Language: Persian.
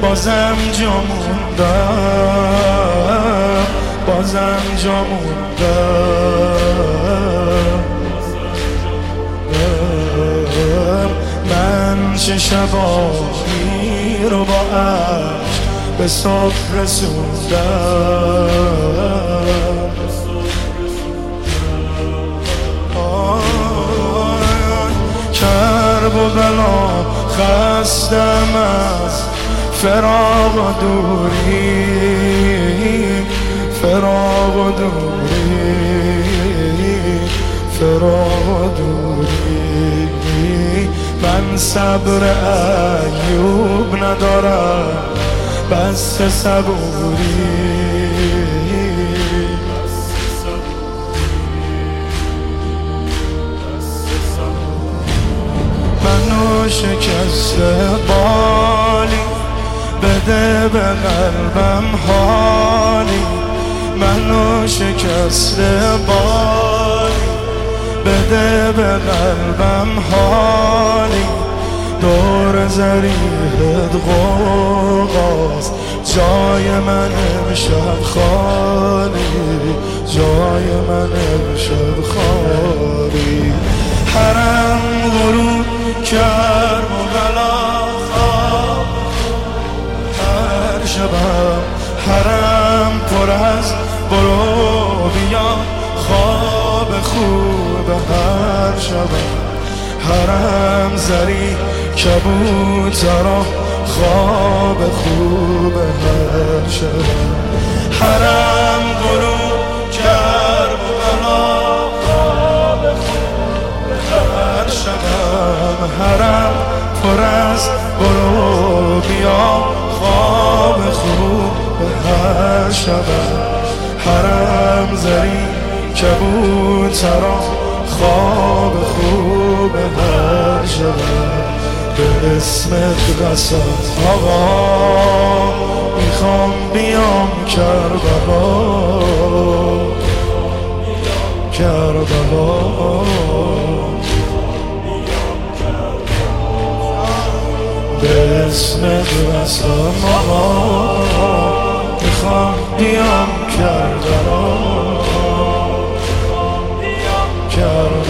بازم جا موندم، بازم جا موندم. من چه شبایی رو با عشق به صبح رسوندم. کرب و بلا خستم از فراق و دوری، فراق و دوری، فراق و دوری. من صبر ایوب ندارم، بس صبوری. منو شکسته بالی، بده به قلبم حالی. منو شکسته بالی، بده به قلبم حالی. دور زریحت غوغاست، جای من امشب خالی، جای من امشب خالی. حرم غروب کرد و بلا خواب هر شبم، حرم پر از برو بیا خواب خوب هر شبم. حرم زری کبوترا خواب خوب هر شبم. حرم غروب کرد و بلا خواب خوب هر شبم. حرم پر از برو بیا خواب خوب هر شبم. حرم زری کبوترا خواب خوب هر شبم. به اسمت قسم آقا میخوام بیام کربلا، کربلا. به اسمت قسم آقا میخوام بیام کربلا، کربلا.